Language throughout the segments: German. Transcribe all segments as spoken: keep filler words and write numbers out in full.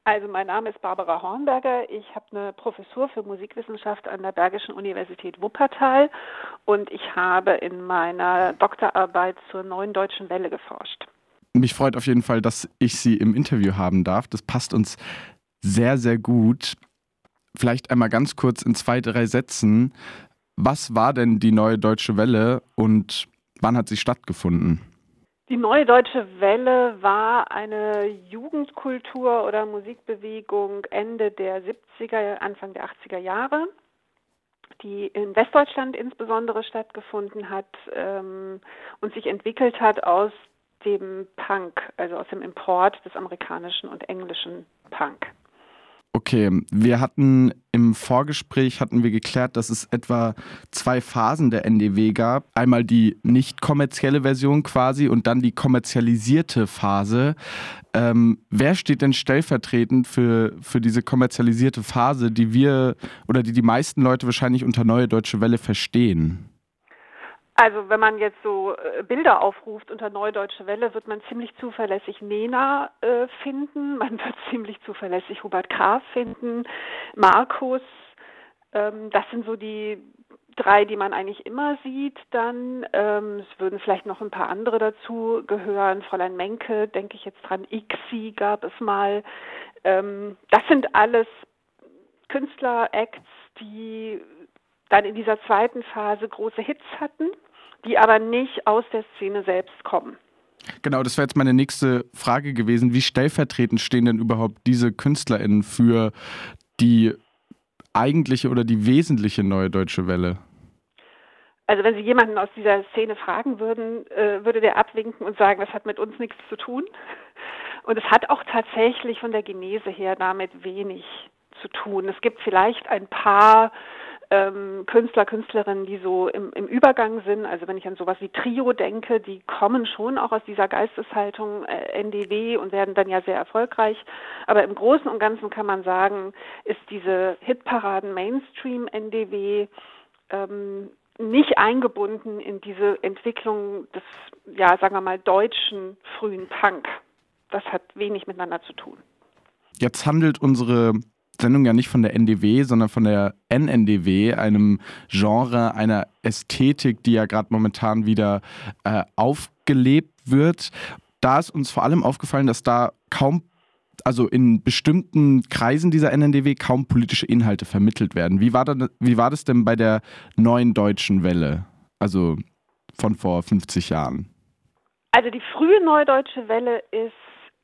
Also mein Name ist Barbara Hornberger. Ich habe eine Professur für Musikwissenschaft an der Bergischen Universität Wuppertal und ich habe in meiner Doktorarbeit zur Neuen Deutschen Welle geforscht. Mich freut auf jeden Fall, dass ich Sie im Interview haben darf. Das passt uns sehr, sehr gut. Vielleicht einmal ganz kurz in zwei, drei Sätzen. Was war denn die Neue Deutsche Welle und wann hat sie stattgefunden? Die Neue Deutsche Welle war eine Jugendkultur- oder Musikbewegung Ende der siebziger, Anfang der achtziger Jahre, die in Westdeutschland insbesondere stattgefunden hat ähm, und sich entwickelt hat aus dem Punk, also aus dem Import des amerikanischen und englischen Punk. Okay, wir hatten im Vorgespräch hatten wir geklärt, dass es etwa zwei Phasen der N D W gab. Einmal die nicht kommerzielle Version quasi und dann die kommerzialisierte Phase. Ähm, wer steht denn stellvertretend für, für diese kommerzialisierte Phase, die wir oder die die meisten Leute wahrscheinlich unter Neue Deutsche Welle verstehen? Also wenn man jetzt so äh, Bilder aufruft unter Neue Deutsche Welle, wird man ziemlich zuverlässig Nena äh, finden, man wird ziemlich zuverlässig Hubert K. finden, Markus, ähm, das sind so die drei, die man eigentlich immer sieht dann. Ähm, es würden vielleicht noch ein paar andere dazu gehören, Fräulein Menke, denke ich jetzt dran, Ixi gab es mal. Ähm, das sind alles Künstler-Acts, die dann in dieser zweiten Phase große Hits hatten, die aber nicht aus der Szene selbst kommen. Genau, das wäre jetzt meine nächste Frage gewesen. Wie stellvertretend stehen denn überhaupt diese KünstlerInnen für die eigentliche oder die wesentliche Neue Deutsche Welle? Also wenn Sie jemanden aus dieser Szene fragen würden, äh, würde der abwinken und sagen, das hat mit uns nichts zu tun. Und es hat auch tatsächlich von der Genese her damit wenig zu tun. Es gibt vielleicht ein paar ähm, Künstler, Künstlerinnen, die so im, im Übergang sind. Also wenn ich an sowas wie Trio denke, die kommen schon auch aus dieser Geisteshaltung äh, N D W und werden dann ja sehr erfolgreich. Aber im Großen und Ganzen kann man sagen, ist diese Hitparaden Mainstream N D W ähm, nicht eingebunden in diese Entwicklung des, ja, sagen wir mal, deutschen frühen Punk. Das hat wenig miteinander zu tun. Jetzt handelt unsere Sendung ja nicht von der N D W, sondern von der N N D W, einem Genre, einer Ästhetik, die ja gerade momentan wieder äh, aufgelebt wird. Da ist uns vor allem aufgefallen, dass da kaum, also in bestimmten Kreisen dieser N N D W kaum politische Inhalte vermittelt werden. Wie war, da, wie war das denn bei der Neuen Deutschen Welle, also von vor fünfzig Jahren? Also die frühe Neudeutsche Welle ist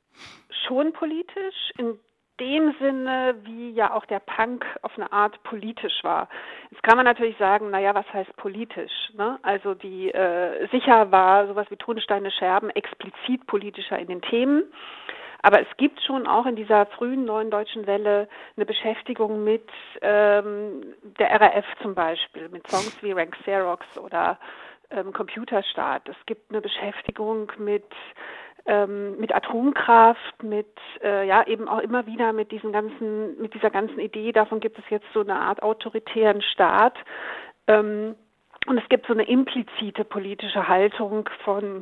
schon politisch, in dem Sinne, wie ja auch der Punk auf eine Art politisch war. Jetzt kann man natürlich sagen, naja, was heißt politisch? Ne? Also die äh, sicher war sowas wie Tonsteine Scherben explizit politischer in den Themen. Aber es gibt schon auch in dieser frühen neuen deutschen Welle eine Beschäftigung mit ähm, der R A F zum Beispiel, mit Songs wie Rank Xerox oder ähm, Computerstaat. Es gibt eine Beschäftigung mit ähm, mit Atomkraft, mit äh, ja eben auch immer wieder mit diesen ganzen, mit dieser ganzen Idee. Davon gibt es jetzt so eine Art autoritären Staat. Ähm, und es gibt so eine implizite politische Haltung von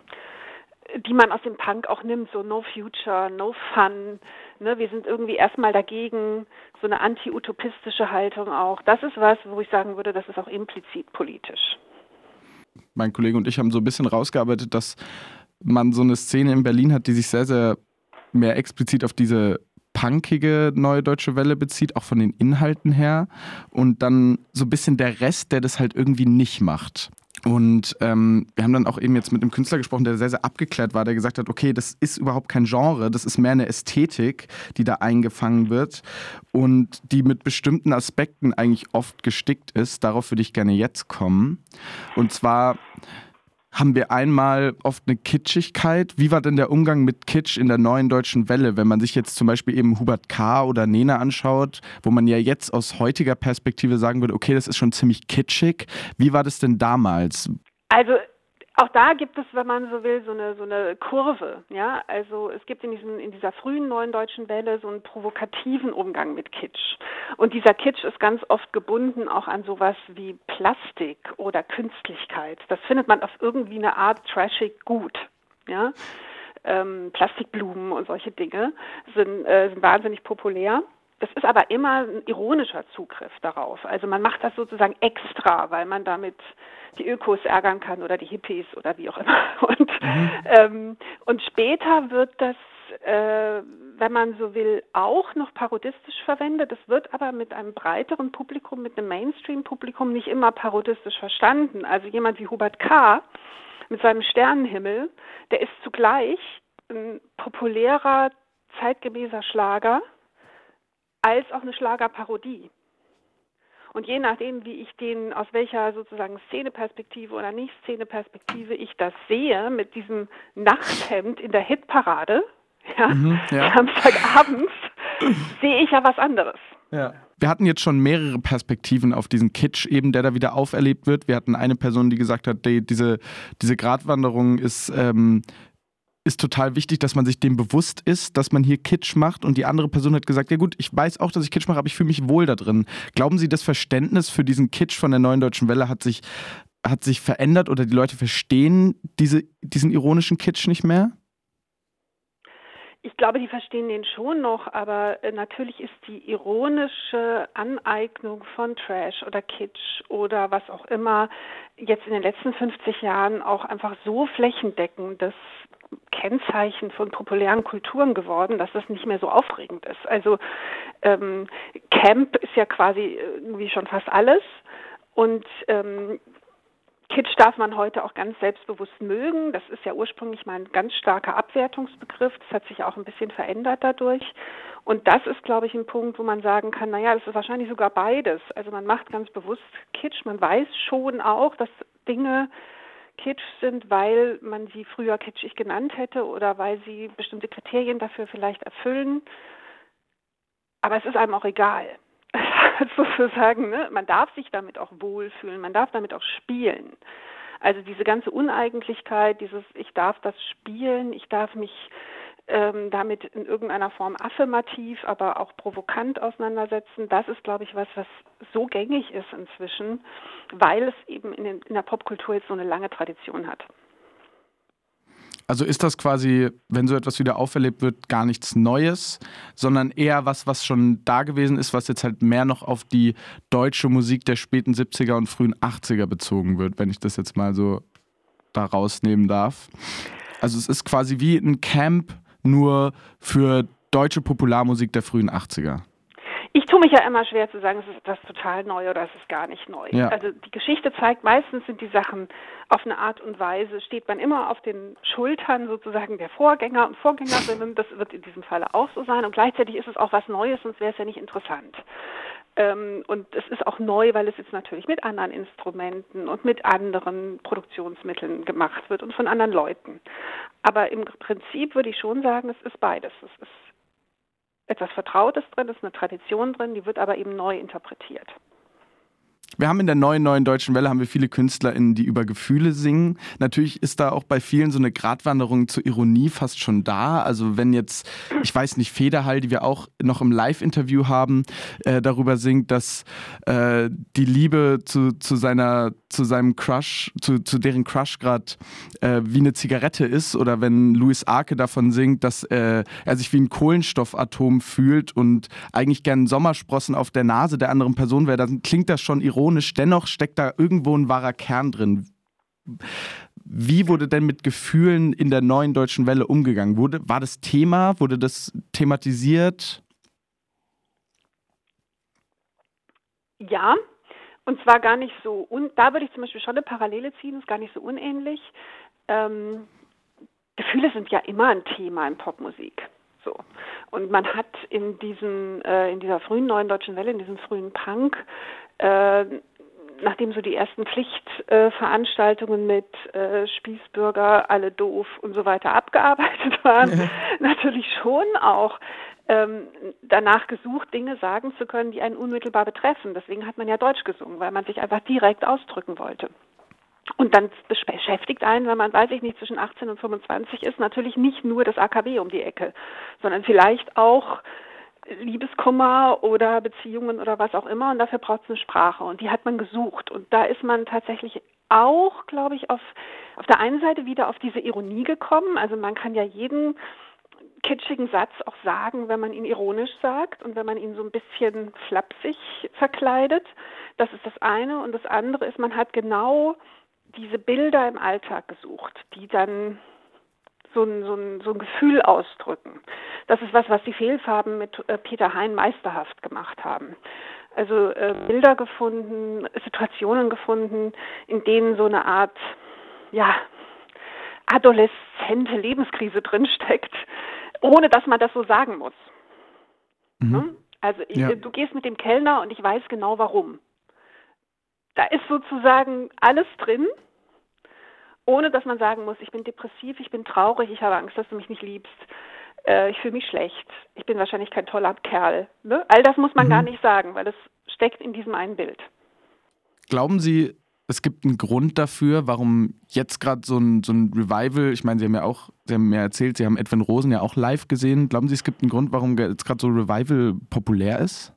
die man aus dem Punk auch nimmt, so no future, no fun, ne, wir sind irgendwie erstmal dagegen, so eine anti-utopistische Haltung auch. Das ist was, wo ich sagen würde, das ist auch implizit politisch. Mein Kollege und ich haben so ein bisschen rausgearbeitet, dass man so eine Szene in Berlin hat, die sich sehr, sehr mehr explizit auf diese punkige Neue Deutsche Welle bezieht, auch von den Inhalten her. Und dann so ein bisschen der Rest, der das halt irgendwie nicht macht. Und ähm, wir haben dann auch eben jetzt mit einem Künstler gesprochen, der sehr, sehr abgeklärt war, der gesagt hat, okay, das ist überhaupt kein Genre, das ist mehr eine Ästhetik, die da eingefangen wird und die mit bestimmten Aspekten eigentlich oft gestickt ist. Darauf würde ich gerne jetzt kommen. Und zwar haben wir einmal oft eine Kitschigkeit. Wie war denn der Umgang mit Kitsch in der Neuen Deutschen Welle, wenn man sich jetzt zum Beispiel eben Hubert K. oder Nena anschaut, wo man ja jetzt aus heutiger Perspektive sagen würde, okay, das ist schon ziemlich kitschig. Wie war das denn damals? Also auch da gibt es, wenn man so will, so eine so eine Kurve. Ja, also es gibt in diesem in dieser frühen neuen deutschen Welle so einen provokativen Umgang mit Kitsch. Und dieser Kitsch ist ganz oft gebunden auch an sowas wie Plastik oder Künstlichkeit. Das findet man auf irgendwie eine Art trashig gut. Ja. ähm, Plastikblumen und solche Dinge sind, äh, sind wahnsinnig populär. Das ist aber immer ein ironischer Zugriff darauf. Also man macht das sozusagen extra, weil man damit die Ökos ärgern kann oder die Hippies oder wie auch immer. Und, mhm. ähm, und später wird das, äh, wenn man so will, auch noch parodistisch verwendet. Das wird aber mit einem breiteren Publikum, mit einem Mainstream-Publikum nicht immer parodistisch verstanden. Also jemand wie Hubert K. mit seinem Sternenhimmel, der ist zugleich ein populärer, zeitgemäßer Schlager, als auch eine Schlagerparodie. Und je nachdem, wie ich den, aus welcher sozusagen Szeneperspektive oder Nicht-Szeneperspektive ich das sehe, mit diesem Nachthemd in der Hitparade, ja, mhm, ja. Samstagabends, sehe ich ja was anderes. Ja. Wir hatten jetzt schon mehrere Perspektiven auf diesen Kitsch, eben der da wieder auferlebt wird. Wir hatten eine Person, die gesagt hat, die, diese, diese Gratwanderung ist... Ähm, ist total wichtig, dass man sich dem bewusst ist, dass man hier Kitsch macht, und die andere Person hat gesagt, ja gut, ich weiß auch, dass ich Kitsch mache, aber ich fühle mich wohl da drin. Glauben Sie, das Verständnis für diesen Kitsch von der Neuen Deutschen Welle hat sich, hat sich verändert, oder die Leute verstehen diese, diesen ironischen Kitsch nicht mehr? Ich glaube, die verstehen den schon noch, aber äh, natürlich ist die ironische Aneignung von Trash oder Kitsch oder was auch immer jetzt in den letzten fünfzig Jahren auch einfach so flächendeckend das Kennzeichen von populären Kulturen geworden, dass das nicht mehr so aufregend ist. Also ähm, Camp ist ja quasi irgendwie schon fast alles, und ähm, Kitsch darf man heute auch ganz selbstbewusst mögen. Das ist ja ursprünglich mal ein ganz starker Abwertungsbegriff. Das hat sich auch ein bisschen verändert dadurch. Und das ist, glaube ich, ein Punkt, wo man sagen kann, naja, das ist wahrscheinlich sogar beides. Also man macht ganz bewusst Kitsch. Man weiß schon auch, dass Dinge Kitsch sind, weil man sie früher kitschig genannt hätte oder weil sie bestimmte Kriterien dafür vielleicht erfüllen. Aber es ist einem auch egal. Sozusagen, ne? Man darf sich damit auch wohlfühlen, man darf damit auch spielen. Also diese ganze Uneigentlichkeit, dieses ich darf das spielen, ich darf mich ähm, damit in irgendeiner Form affirmativ, aber auch provokant auseinandersetzen, das ist, glaube ich, was, was so gängig ist inzwischen, weil es eben in, den, in der Popkultur jetzt so eine lange Tradition hat. Also ist das quasi, wenn so etwas wieder auferlebt wird, gar nichts Neues, sondern eher was, was schon da gewesen ist, was jetzt halt mehr noch auf die deutsche Musik der späten siebziger und frühen achtziger bezogen wird, wenn ich das jetzt mal so da rausnehmen darf. Also es ist quasi wie ein Camp, nur für deutsche Popularmusik der frühen achtziger. Ich tue mich ja immer schwer zu sagen, es ist das total neu oder es ist gar nicht neu. Ja. Also die Geschichte zeigt, meistens sind die Sachen auf eine Art und Weise, steht man immer auf den Schultern sozusagen der Vorgänger und Vorgängerinnen. Das wird in diesem Falle auch so sein. Und gleichzeitig ist es auch was Neues, sonst wäre es ja nicht interessant. Ähm, und es ist auch neu, weil es jetzt natürlich mit anderen Instrumenten und mit anderen Produktionsmitteln gemacht wird und von anderen Leuten. Aber im Prinzip würde ich schon sagen, es ist beides. Es ist etwas Vertrautes drin, es ist eine Tradition drin, die wird aber eben neu interpretiert. Wir haben in der neuen, neuen Deutschen Welle haben wir viele KünstlerInnen, die über Gefühle singen. Natürlich ist da auch bei vielen so eine Gratwanderung zur Ironie fast schon da. Also wenn jetzt, ich weiß nicht, Federhall, die wir auch noch im Live-Interview haben, äh, darüber singt, dass äh, die Liebe zu, zu, seiner, zu seinem Crush, zu, zu deren Crush gerade äh, wie eine Zigarette ist. Oder wenn Louis Arke davon singt, dass äh, er sich wie ein Kohlenstoffatom fühlt und eigentlich gern Sommersprossen auf der Nase der anderen Person wäre, dann klingt das schon ironisch. Dennoch steckt da irgendwo ein wahrer Kern drin. Wie wurde denn mit Gefühlen in der neuen Deutschen Welle umgegangen? Wurde, war das Thema? Wurde das thematisiert? Ja, und zwar gar nicht so, und da würde ich zum Beispiel schon eine Parallele ziehen, ist gar nicht so unähnlich. Ähm, Gefühle sind ja immer ein Thema in Popmusik. So. Und man hat in diesen, äh, in dieser frühen neuen Deutschen Welle, in diesem frühen Punk, Äh, nachdem so die ersten Pflichtveranstaltungen äh, mit äh, Spießbürger, alle doof und so weiter abgearbeitet waren, ja. natürlich schon auch ähm, danach gesucht, Dinge sagen zu können, die einen unmittelbar betreffen. Deswegen hat man ja Deutsch gesungen, weil man sich einfach direkt ausdrücken wollte. Und dann beschäftigt einen, wenn man, weiß ich nicht, zwischen achtzehn und fünfundzwanzig ist, natürlich nicht nur das A K W um die Ecke, sondern vielleicht auch Liebeskummer oder Beziehungen oder was auch immer, und dafür braucht es eine Sprache und die hat man gesucht und da ist man tatsächlich auch, glaube ich, auf, auf der einen Seite wieder auf diese Ironie gekommen. Also man kann ja jeden kitschigen Satz auch sagen, wenn man ihn ironisch sagt und wenn man ihn so ein bisschen flapsig verkleidet. Das ist das eine. Und das andere ist, man hat genau diese Bilder im Alltag gesucht, die dann so ein, so ein, so ein Gefühl ausdrücken. Das ist was, was die Fehlfarben mit äh, Peter Hein meisterhaft gemacht haben. Also äh, Bilder gefunden, Situationen gefunden, in denen so eine Art, ja, adoleszente Lebenskrise drinsteckt, ohne dass man das so sagen muss. Mhm. Ne? Also Ja. du gehst mit dem Kellner und ich weiß genau warum. Da ist sozusagen alles drin, ohne dass man sagen muss, ich bin depressiv, ich bin traurig, ich habe Angst, dass du mich nicht liebst, äh, ich fühle mich schlecht, ich bin wahrscheinlich kein toller Kerl. Ne? All das muss man Mhm. gar nicht sagen, weil es steckt in diesem einen Bild. Glauben Sie, es gibt einen Grund dafür, warum jetzt gerade so ein, so ein Revival, ich meine, Sie haben ja auch, Sie haben mir erzählt, Sie haben Edwin Rosen ja auch live gesehen. Glauben Sie, es gibt einen Grund, warum jetzt gerade so Revival populär ist?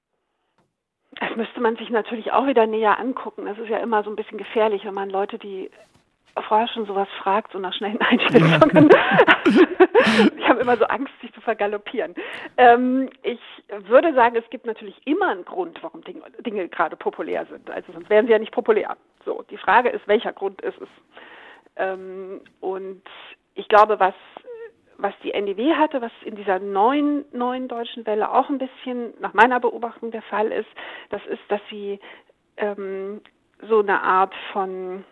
Das müsste man sich natürlich auch wieder näher angucken. Es ist ja immer so ein bisschen gefährlich, wenn man Leute, die vorher schon sowas fragt, so nach schnellen Einschätzungen. Ja. Ich habe immer so Angst, sich zu vergaloppieren. Ähm, ich würde sagen, es gibt natürlich immer einen Grund, warum Dinge, Dinge gerade populär sind. Also sonst wären sie ja nicht populär. So, die Frage ist, welcher Grund ist es? Ähm, und ich glaube, was was die N D W hatte, was in dieser neuen, neuen deutschen Welle auch ein bisschen nach meiner Beobachtung der Fall ist, das ist, dass sie ähm, so eine Art von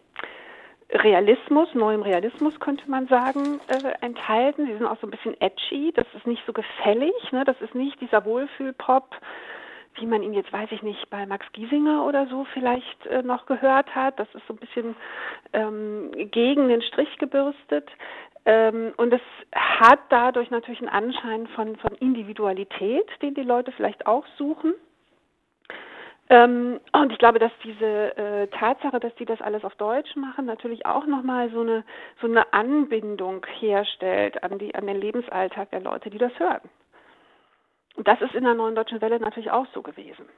Realismus, neuem Realismus könnte man sagen, äh, enthalten. Sie sind auch so ein bisschen edgy, das ist nicht so gefällig, ne? Das ist nicht dieser Wohlfühlpop, wie man ihn jetzt, weiß ich nicht, bei Max Giesinger oder so vielleicht äh, noch gehört hat. Das ist so ein bisschen ähm, gegen den Strich gebürstet. Ähm, und es hat dadurch natürlich einen Anschein von, von Individualität, den die Leute vielleicht auch suchen. Ähm, und ich glaube, dass diese äh, Tatsache, dass die das alles auf Deutsch machen, natürlich auch nochmal so eine, so eine Anbindung herstellt an, die, an den Lebensalltag der Leute, die das hören. Und das ist in der Neuen Deutschen Welle natürlich auch so gewesen.